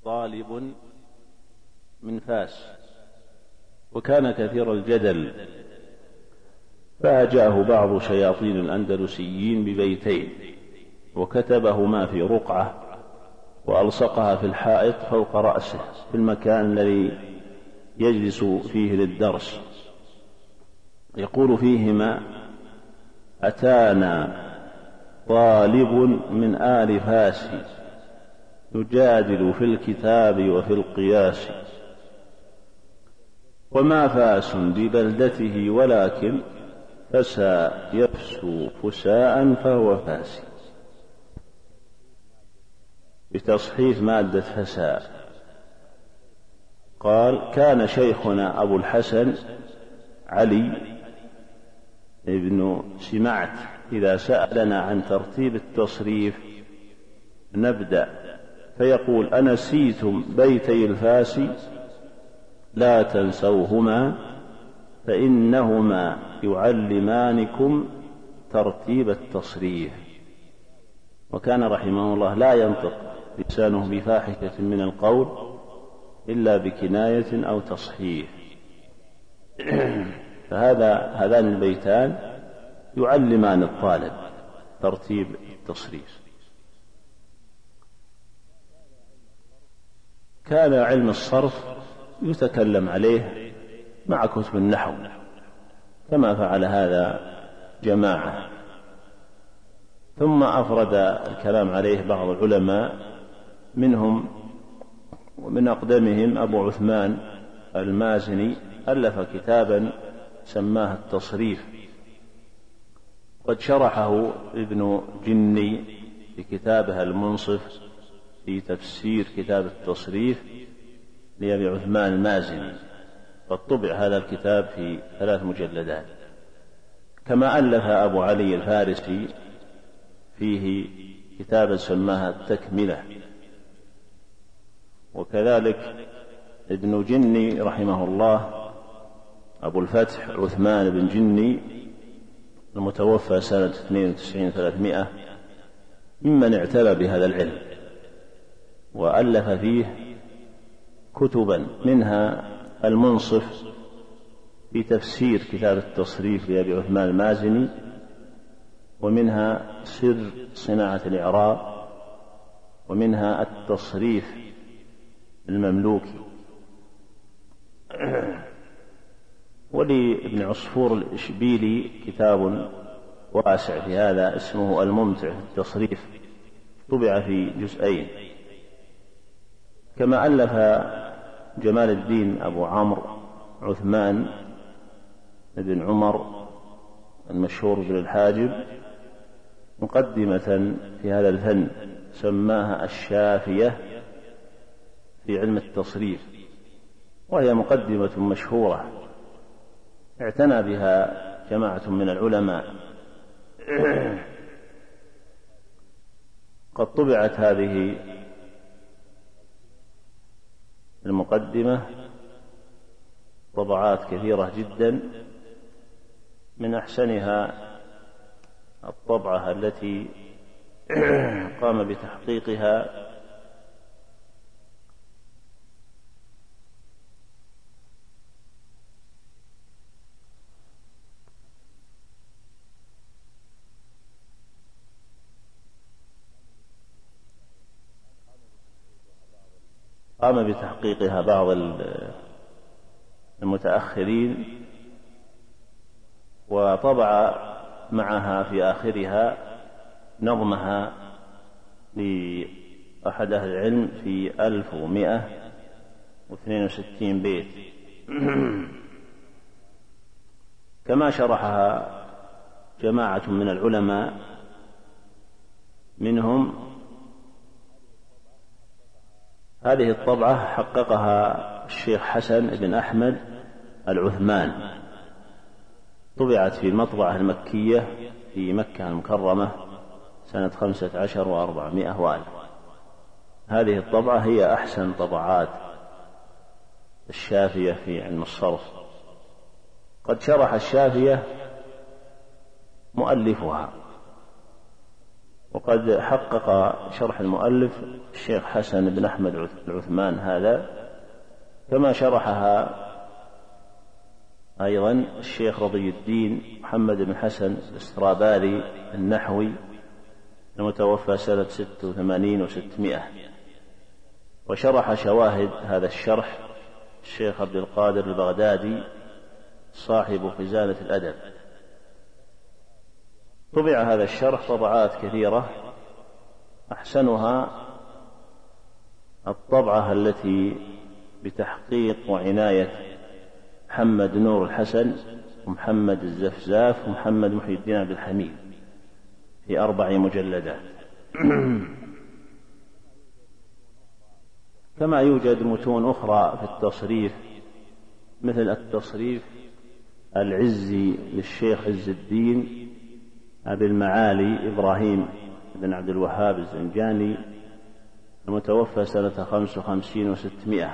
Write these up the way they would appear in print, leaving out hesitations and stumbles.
طالب من فاس، وكان كثير الجدل، فأجاه بعض شياطين الأندلسيين ببيتين، وكتبهما في رقعة وألصقها في الحائط فوق رأسه في المكان الذي يجلس فيه للدرس، يقول فيهما: أتانا طالب من آل فاس يجادل في الكتاب وفي القياس، وما فاس ببلدته ولكن فسى يفسو فساء فهو فاسي، بتصحيف مادة فساء. قال: كان شيخنا أبو الحسن علي ابن سمعت إذا سألنا عن ترتيب التصريف نبدأ فيقول: أنسيتم بيتي الفاس لا تنسوهما فإنهما يعلمانكم ترتيب التصريف. وكان رحمه الله لا ينطق لسانه بفاحشة من القول إلا بكناية أو تصحيح. هذان البيتان يعلمان الطالب ترتيب التصريف. كان علم الصرف يتكلم عليه مع كتب النحو، كما فعل هذا جماعة، ثم أفرد الكلام عليه بعض العلماء، منهم ومن أقدمهم أبو عثمان المازني، ألف كتابا سماه التصريف، قد شرحه ابن جني في كتابه المنصف في تفسير كتاب التصريف لأبي عثمان المازني، قد طبع هذا الكتاب في 3 مجلدات. كما ألف أبو علي الفارسي فيه كتابا سماها التكملة، وكذلك ابن جني رحمه الله أبو الفتح عثمان بن جني المتوفى سنة 92-300 ممن اعتنى بهذا العلم، وألف فيه كتبا، منها المنصف في تفسير كتاب التصريف لأبي عثمان المازني، ومنها سر صناعة الإعراب، ومنها التصريف المملوكي. ولابن عصفور الإشبيلي كتاب واسع في هذا اسمه الممتع في التصريف، طبع في جزئين. كما ألف جمال الدين أبو عمرو عثمان بن عمر المشهور بالحاجب مقدمة في هذا الفن سماها الشافية في علم التصريف، وهي مقدمة مشهورة اعتنى بها جماعة من العلماء. قد طبعت هذه المقدمة طبعات كثيرة جدا، من أحسنها الطبعة التي قام بتحقيقها بعض المتأخرين، وطبع معها في آخرها نظمها لأحد أهل العلم في 1162 بيت. كما شرحها جماعة من العلماء، منهم هذه الطبعة حققها الشيخ حسن بن أحمد العثمان، طبعت في المطبعة المكية في مكة المكرمة سنة 15 و400 وألف. هذه الطبعة هي أحسن طبعات الشافية في علم الصرف. قد شرح الشافية مؤلفها وقد حقق شرح المؤلف الشيخ حسن بن أحمد العثمان هذا، كما شرحها أيضا الشيخ رضي الدين محمد بن حسن الاستراباري النحوي المتوفى سنة 86 و600. وشرح شواهد هذا الشرح الشيخ عبد القادر البغدادي صاحب خزانة الأدب. طبع هذا الشرح طبعات كثيرة، أحسنها الطبعة التي بتحقيق وعناية محمد نور الحسن ومحمد الزفزاف ومحمد محي الدين عبد الحميد في 4 مجلدات. كما يوجد متون أخرى في التصريف، مثل التصريف العزي للشيخ عز الدين أبي المعالي إبراهيم بن عبد الوهاب الزنجاني المتوفى سنة 55 و600،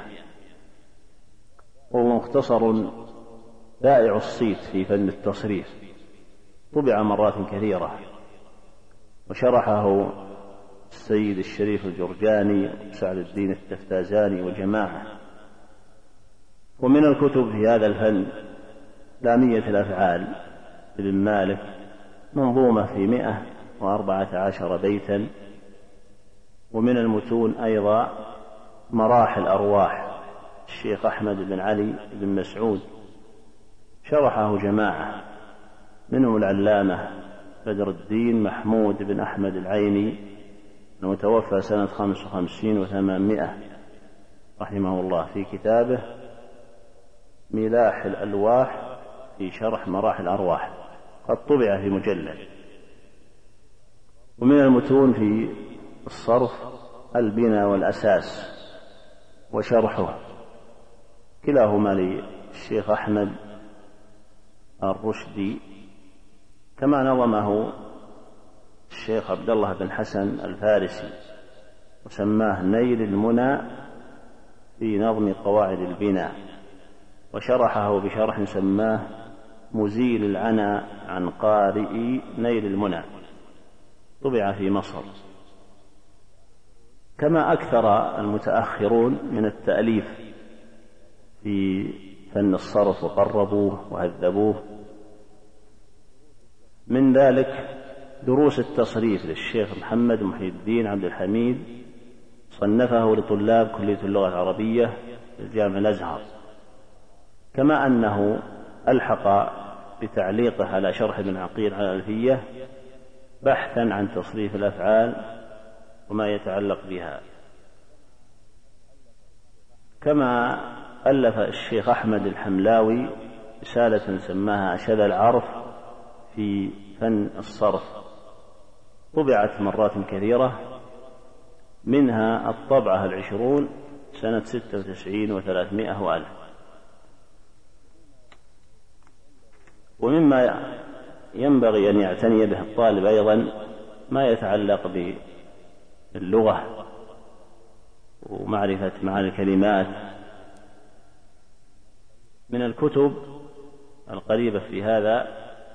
وهو مختصر بائع الصيت في فن التصريف، طبع مرات كثيرة، وشرحه السيد الشريف الجرجاني وسعد الدين التفتازاني وجماعة. ومن الكتب في هذا الفن لامية الأفعال لابن مالك، منظومة في 114 بيتا. ومن المتون أيضا مراحل أرواح الشيخ أحمد بن علي بن مسعود، شرحه جماعة، منهم العلامة بدر الدين محمود بن أحمد العيني المتوفى سنة 55 و800 رحمه الله، في كتابه ملاح الألواح في شرح مراحل الأرواح، قد طبع في مجلد. ومن المتون في الصرف البناء والأساس وشرحه، كلاهما للشيخ أحمد الرشدي، كما نظمه الشيخ عبد الله بن حسن الفارسي وسماه نيل المنى في نظم قواعد البناء، وشرحه بشرح سماه مزيل العنا عن قارئ نيل المنى، طبع في مصر. كما أكثر المتأخرون من التأليف في فن الصرف وقربوه وهذبوه، من ذلك دروس التصريف للشيخ محمد محي الدين عبد الحميد، صنفه لطلاب كلية اللغة العربية في الجامع الأزهر، كما أنه ألحق بتعليقه على شرح ابن عقيل على الألفية بحثا عن تصريف الأفعال وما يتعلق بها. كما ألف الشيخ أحمد الحملاوي رسالة سماها شذا العرف في فن الصرف، طبعت مرات كثيرة، منها الطبعة 20 سنة 96 و300 وألف. ومما ينبغي أن يعتني به الطالب أيضا ما يتعلق باللغة ومعرفة معاني الكلمات. من الكتب القريبة في هذا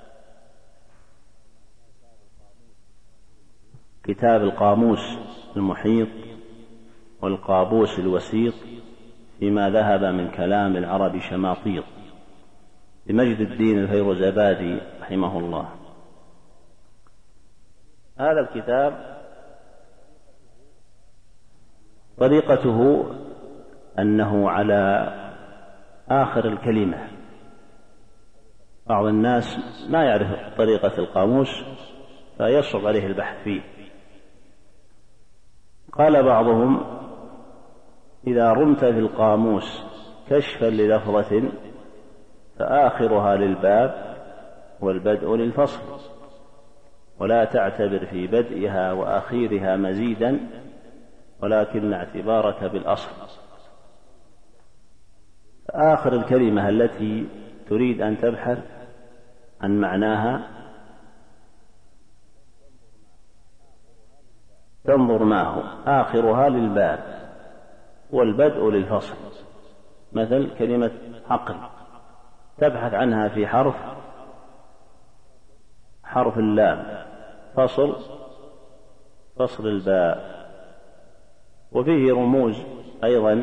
كتاب القاموس المحيط والقابوس الوسيط فيما ذهب من كلام العرب شماطيط لمجد الدين الفيروزابادي رحمه الله. هذا الكتاب طريقته أنه على آخر الكلمة، بعض الناس ما يعرف طريقة القاموس فيصعب عليه البحث فيه. قال بعضهم: إذا رمت في القاموس كشفا للفظة فآخرها للباب والبدء للفصل، ولا تعتبر في بدئها وآخيرها مزيدا، ولكن اعتبارك بالأصل. آخر الكلمة التي تريد أن تبحث عن معناها تنظر معه، آخرها للباب والبدء للفصل. مثل كلمة عقل تبحث عنها في حرف اللام، فصل فصل الباء. وفيه رموز أيضا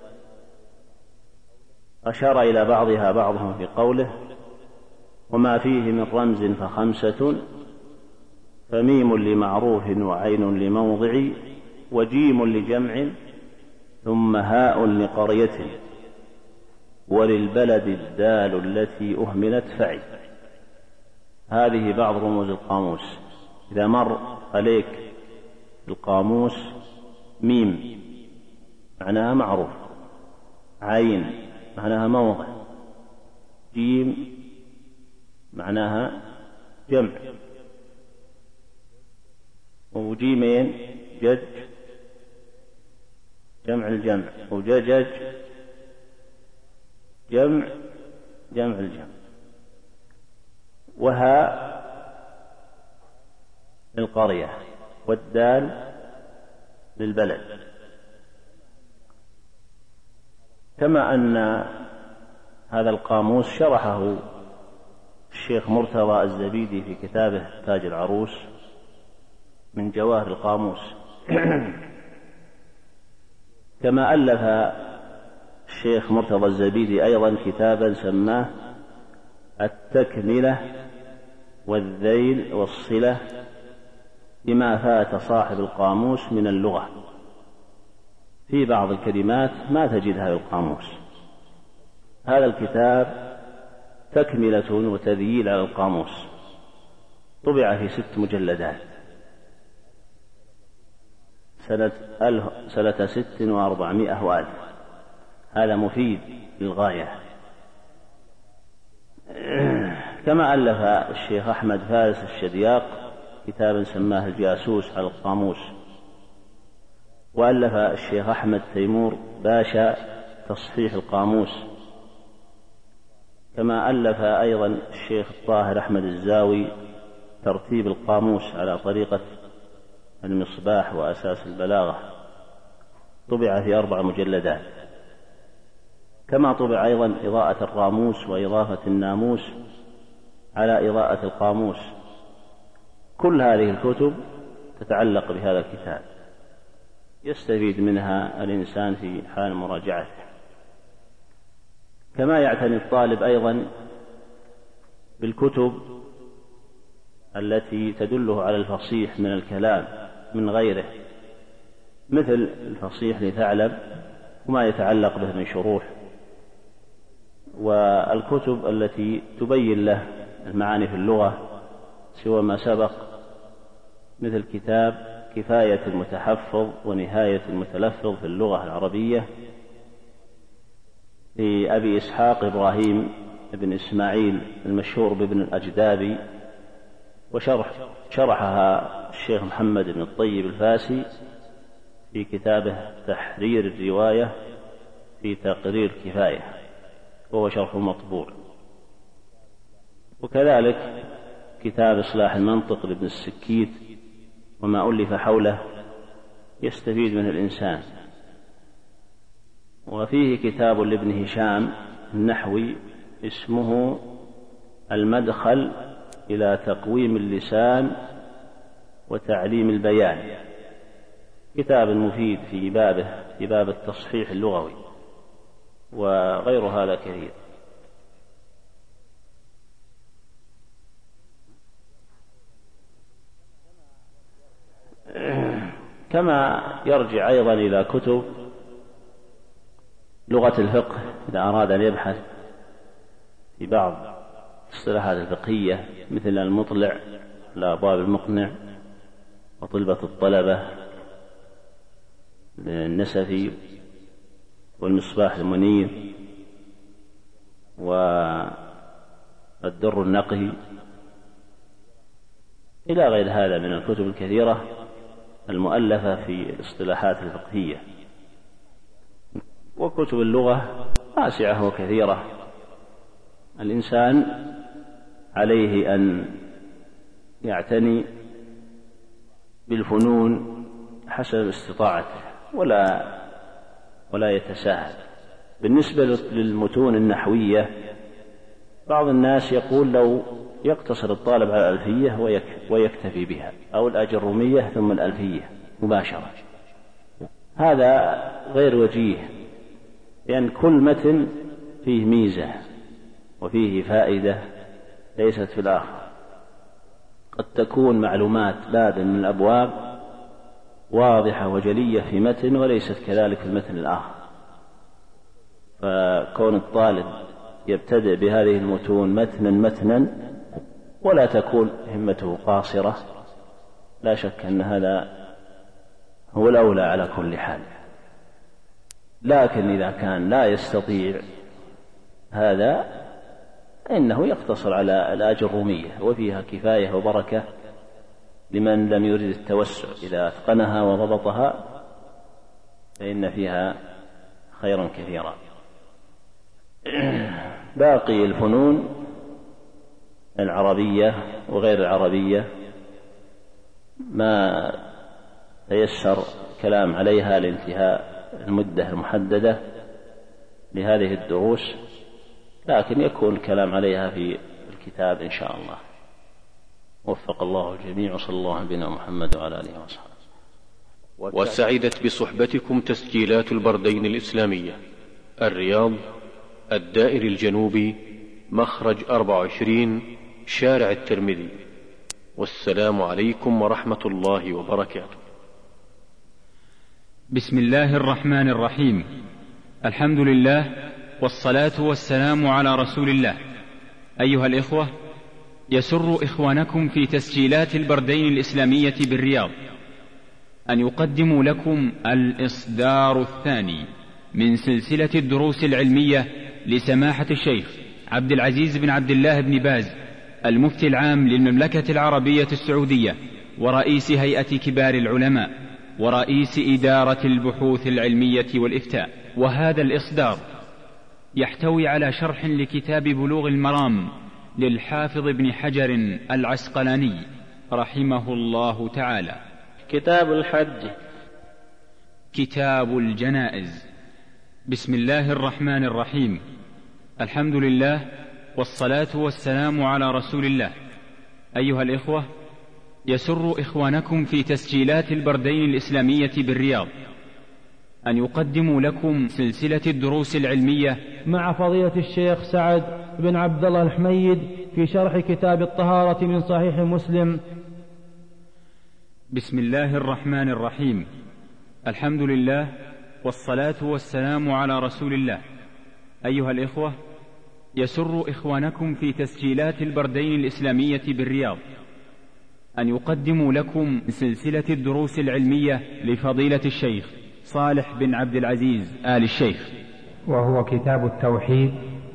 أشار إلى بعضها بعضهم في قوله: وما فيه من رمز فخمسة، فميم لمعروف وعين لموضع وجيم لجمع ثم هاء لقرية وللبلد الدال التي أهملت فعل. هذه بعض رموز القاموس. إذا مر عليك القاموس ميم معناها معروف، عين معناها موضع، جيم معناها جمع، وجيمين جج جمع الجمع، وججج جمع الجمع، وهاء للقرية والدال للبلد. كما أن هذا القاموس شرحه الشيخ مرتضى الزبيدي في كتابه تاج العروس من جواهر القاموس. كما ألف الشيخ مرتضى الزبيدي أيضا كتابا سماه التكملة والذيل والصلة بما فات صاحب القاموس من اللغة. في بعض الكلمات ما تجدها في القاموس. هذا الكتاب تكملة وتذييل على القاموس، طبع في 6 مجلدات سنة 4600 وألف. هذا مفيد للغاية. كما ألف الشيخ أحمد فارس الشدياق كتابا سماه الجاسوس على القاموس، وألف الشيخ أحمد تيمور باشا تصحيح القاموس. كما ألف أيضا الشيخ الطاهر أحمد الزاوي ترتيب القاموس على طريقة المصباح وأساس البلاغة، طبع في 4 مجلدات. كما طبع أيضا إضاءة القاموس وإضافة الناموس على إضاءة القاموس. كل هذه الكتب تتعلق بهذا الكتاب، يستفيد منها الإنسان في حال مراجعته. كما يعتني الطالب أيضا بالكتب التي تدله على الفصيح من الكلام من غيره، مثل الفصيح لثعلب وما يتعلق به من شروح، والكتب التي تبين له المعاني في اللغة سوى ما سبق، مثل كتاب كفاية المتحفظ ونهاية المتلفظ في اللغة العربية لأبي إسحاق إبراهيم بن إسماعيل المشهور بابن الأجدابي، وشرحها الشيخ محمد بن الطيب الفاسي في كتابه تحرير الرواية في تقرير كفاية، وهو شرح مطبوع. وكذلك كتاب إصلاح المنطق لابن السكيت وما ألف حوله يستفيد منه الإنسان. وفيه كتاب لابن هشام النحوي اسمه المدخل إلى تقويم اللسان وتعليم البيان، كتاب مفيد في باب التصحيح اللغوي، وغير هذا كثير. كما يرجع أيضا إلى كتب لغة الفقه إذا أراد أن يبحث في بعض الصلاحات الفقهية، مثل المطلع لأبواب المقنع، وطلبة الطلبة للنسفي، والمصباح المنير، والدر النقي، إلى غير هذا من الكتب الكثيرة المؤلفة في الاصطلاحات الفقهية. وكتب اللغة واسعة وكثيرة، الإنسان عليه أن يعتني بالفنون حسب استطاعته ولا يتساهل. بالنسبة للمتون النحوية، بعض الناس يقول لو يقتصر الطالب على الألفية ويكتفي بها، أو الأجرومية ثم الألفية مباشرة. هذا غير وجيه، لأن كل متن فيه ميزة وفيه فائدة ليست في الآخر. قد تكون معلومات باب من الأبواب واضحة وجلية في متن وليست كذلك في المتن الآخر، فكون الطالب يبتدئ بهذه المتون متنا ولا تكون همته قاصرة، لا شك أن هذا هو الأولى على كل حال. لكن إذا كان لا يستطيع هذا فإنه يقتصر على الأجرومية، وفيها كفاية وبركة لمن لم يرد التوسع، إذا أتقنها وضبطها فإن فيها خيرا كثيرا. باقي الفنون العربية وغير العربية ما تيسر كلام عليها لانتهاء المدة المحددة لهذه الدروس، لكن يكون الكلام عليها في الكتاب إن شاء الله. وفق الله الجميع، وصلى الله على نبينا محمد وعلى آله وصحبه. وسعدت بصحبتكم تسجيلات البردين الإسلامية، الرياض، الدائر الجنوبي، مخرج 24، شارع الترمذي. والسلام عليكم ورحمة الله وبركاته. بسم الله الرحمن الرحيم. الحمد لله، والصلاة والسلام على رسول الله. أيها الإخوة، يسر إخوانكم في تسجيلات البردين الإسلامية بالرياض أن يقدموا لكم الإصدار الثاني من سلسلة الدروس العلمية لسماحة الشيخ عبد العزيز بن عبد الله بن باز، المفتي العام للمملكة العربية السعودية، ورئيس هيئة كبار العلماء، ورئيس إدارة البحوث العلمية والإفتاء. وهذا الإصدار يحتوي على شرح لكتاب بلوغ المرام للحافظ ابن حجر العسقلاني رحمه الله تعالى. كتاب الحج، كتاب الجنائز. بسم الله الرحمن الرحيم. الحمد لله، والصلاة والسلام على رسول الله. أيها الإخوة، يسر إخوانكم في تسجيلات البردين الإسلامية بالرياض أن يقدموا لكم سلسلة الدروس العلمية مع فضيلة الشيخ سعد بن عبد الله الحميد في شرح كتاب الطهارة من صحيح مسلم. بسم الله الرحمن الرحيم. الحمد لله، والصلاة والسلام على رسول الله. أيها الإخوة، يسر إخوانكم في تسجيلات البردين الإسلامية بالرياض أن يقدموا لكم سلسلة الدروس العلمية لفضيلة الشيخ صالح بن عبد العزيز آل الشيخ، وهو كتاب التوحيد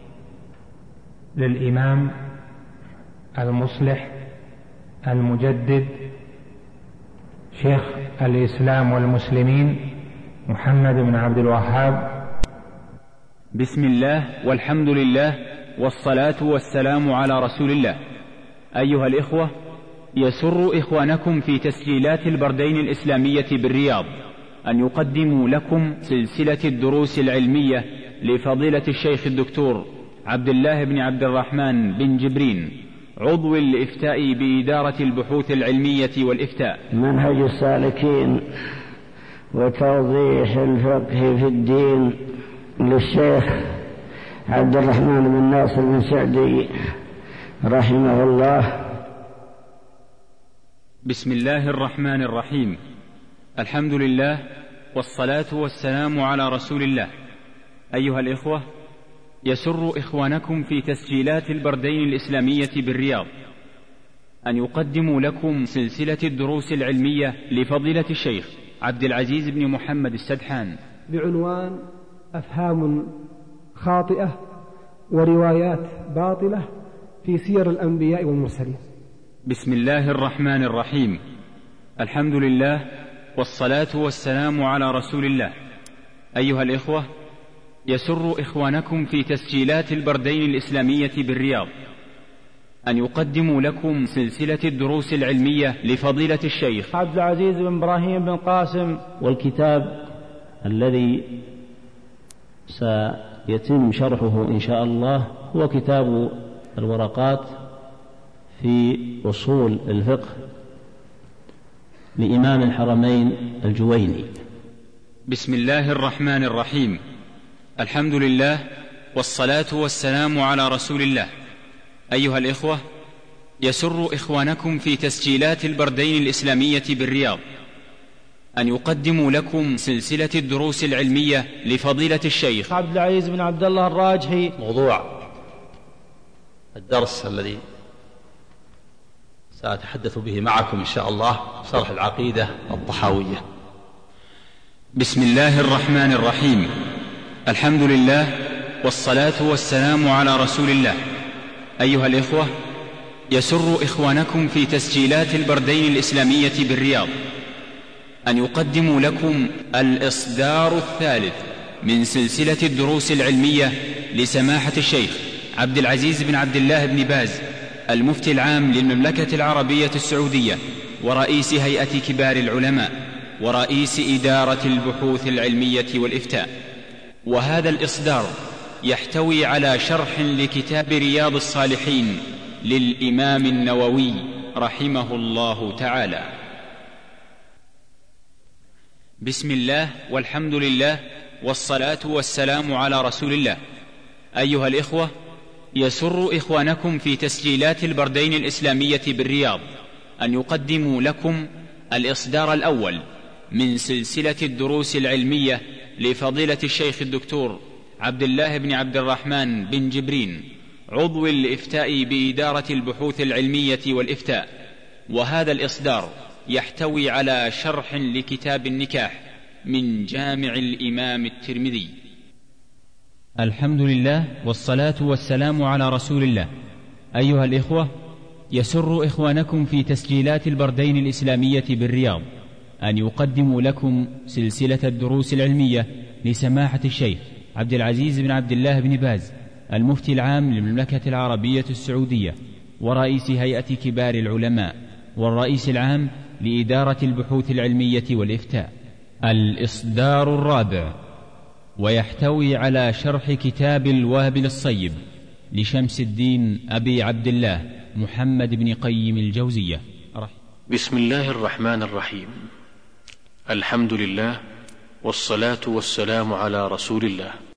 للإمام المصلح المجدد شيخ الإسلام والمسلمين محمد بن عبد الوهاب. بسم الله والحمد لله والصلاة والسلام على رسول الله. أيها الإخوة، يسر إخوانكم في تسجيلات البردين الإسلامية بالرياض أن يقدموا لكم سلسلة الدروس العلمية لفضيلة الشيخ الدكتور عبد الله بن عبد الرحمن بن جبرين، عضو الإفتاء بإدارة البحوث العلمية والإفتاء، منهج السالكين وتوضيح الفقه في الدين للشيخ عبد الرحمن بن ناصر بن سعدي رحمه الله. بسم الله الرحمن الرحيم. الحمد لله، والصلاة والسلام على رسول الله. أيها الإخوة، يسر إخوانكم في تسجيلات البردين الإسلامية بالرياض أن يقدموا لكم سلسلة الدروس العلمية لفضيلة الشيخ عبد العزيز بن محمد السدحان بعنوان أفهام خاطئة وروايات باطلة في سير الأنبياء والمرسلين. بسم الله الرحمن الرحيم. الحمد لله، والصلاة والسلام على رسول الله. أيها الإخوة، يسر إخوانكم في تسجيلات البردين الإسلامية بالرياض أن يقدموا لكم سلسلة الدروس العلمية لفضيلة الشيخ عبد العزيز بن إبراهيم بن قاسم. والكتاب الذي سيتم شرحه إن شاء الله هو كتاب الورقات في أصول الفقه لإمام الحرمين الجويني. بسم الله الرحمن الرحيم. الحمد لله والصلاة والسلام على رسول الله. أيها الإخوة، يسر إخوانكم في تسجيلات البردين الإسلامية بالرياض أن يقدموا لكم سلسلة الدروس العلمية لفضيلة الشيخ عبد العزيز بن عبد الله الراجحي. موضوع الدرس الذي سأتحدث به معكم إن شاء الله شرح العقيدة الطحاوية. بسم الله الرحمن الرحيم. الحمد لله والصلاة والسلام على رسول الله. أيها الإخوة، يسر إخوانكم في تسجيلات البردين الإسلامية بالرياض أن يقدموا لكم الإصدار الثالث من سلسلة الدروس العلمية لسماحة الشيخ عبد العزيز بن عبد الله بن باز، المفتي العام للمملكة العربية السعودية ورئيس هيئة كبار العلماء ورئيس إدارة البحوث العلمية والإفتاء. وهذا الإصدار يحتوي على شرح لكتاب رياض الصالحين للإمام النووي رحمه الله تعالى. بسم الله والحمد لله والصلاة والسلام على رسول الله. أيها الإخوة، يسر إخوانكم في تسجيلات البردين الإسلامية بالرياض أن يقدموا لكم الإصدار الأول من سلسلة الدروس العلمية لفضيلة الشيخ الدكتور عبد الله بن عبد الرحمن بن جبرين، عضو الإفتاء بإدارة البحوث العلمية والإفتاء. وهذا الإصدار يحتوي على شرح لكتاب النكاح من جامع الإمام الترمذي. الحمد لله والصلاة والسلام على رسول الله. أيها الإخوة، يسر إخوانكم في تسجيلات البردين الإسلامية بالرياض أن يقدموا لكم سلسلة الدروس العلمية لسماحة الشيخ عبد العزيز بن عبد الله بن باز، المفتي العام للمملكة العربية السعودية ورئيس هيئة كبار العلماء والرئيس العام لإدارة البحوث العلمية والإفتاء. الإصدار الرابع، ويحتوي على شرح كتاب الوابل الصيب لشمس الدين أبي عبد الله محمد بن قيم الجوزية. بسم الله الرحمن الرحيم. الحمد لله والصلاة والسلام على رسول الله.